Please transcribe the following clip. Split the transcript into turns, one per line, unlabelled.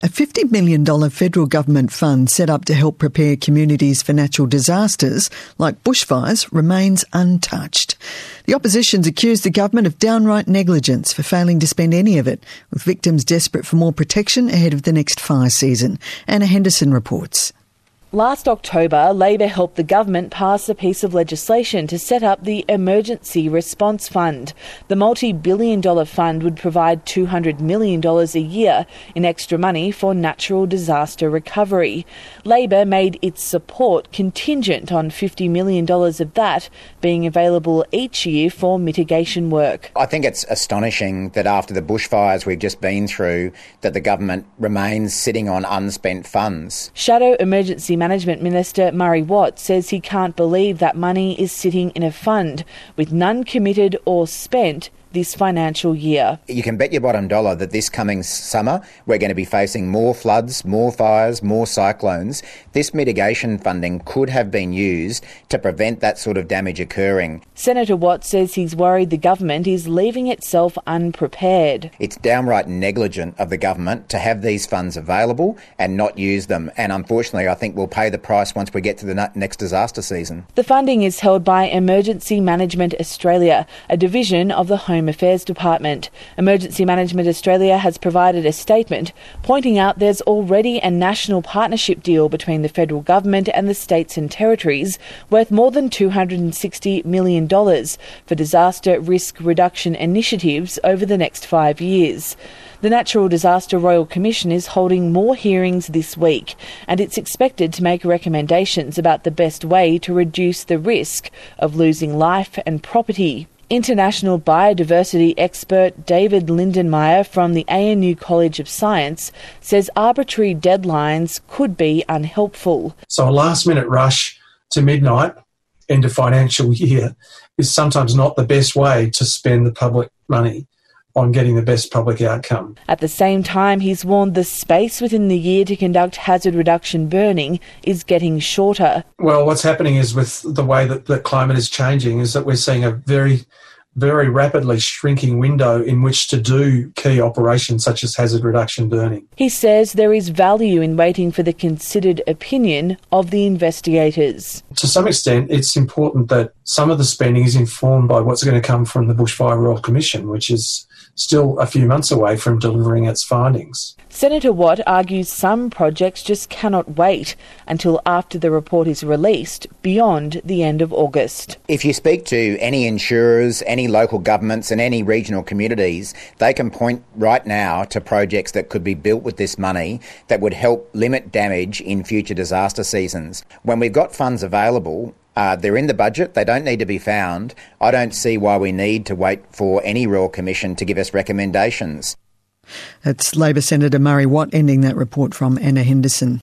A $50 million federal government fund set up to help prepare communities for natural disasters like bushfires remains untouched. The opposition's accused the government of downright negligence for failing to spend any of it, with victims desperate for more protection ahead of the next fire season. Anna Henderson reports.
Last October, Labor helped the government pass a piece of legislation to set up the Emergency Response Fund. The multi-billion-dollar fund would provide $200 million a year in extra money for natural disaster recovery. Labor made its support contingent on $50 million of that being available each year for mitigation work.
I think it's astonishing that after the bushfires we've just been through, that the government remains sitting on unspent funds.
Shadow Emergency Management Minister Murray Watt says he can't believe that money is sitting in a fund with none committed or spent this financial year.
You can bet your bottom dollar that this coming summer we're going to be facing more floods, more fires, more cyclones. This mitigation funding could have been used to prevent that sort of damage occurring.
Senator Watt says he's worried the government is leaving itself unprepared.
It's downright negligent of the government to have these funds available and not use them. And unfortunately, I think we'll pay the price once we get to the next disaster season.
The funding is held by Emergency Management Australia, a division of the Home Affairs Department. Emergency Management Australia has provided a statement pointing out there's already a national partnership deal between the federal government and the states and territories worth more than $260 million for disaster risk reduction initiatives over the next 5 years. The Natural Disaster Royal Commission is holding more hearings this week, and it's expected to make recommendations about the best way to reduce the risk of losing life and property. International biodiversity expert David Lindenmayer from the ANU College of Science says arbitrary deadlines could be unhelpful.
So a last-minute rush to midnight, end of financial year, is sometimes not the best way to spend the public money on getting the best public outcome.
At the same time, he's warned the space within the year to conduct hazard reduction burning is getting shorter.
Well, what's happening is with the way that the climate is changing is that we're seeing a very rapidly shrinking window in which to do key operations such as hazard reduction burning.
He says there is value in waiting for the considered opinion of the investigators.
To some extent, it's important that some of the spending is informed by what's going to come from the Bushfire Royal Commission, which is still a few months away from delivering its findings.
Senator Watt argues some projects just cannot wait until after the report is released, beyond the end of August.
If you speak to any insurers, any local governments and any regional communities, they can point right now to projects that could be built with this money that would help limit damage in future disaster seasons. When we've got funds available, they're in the budget, they don't need to be found. I don't see why we need to wait for any Royal Commission to give us recommendations.
That's Labor Senator Murray Watt ending that report from Anna Henderson.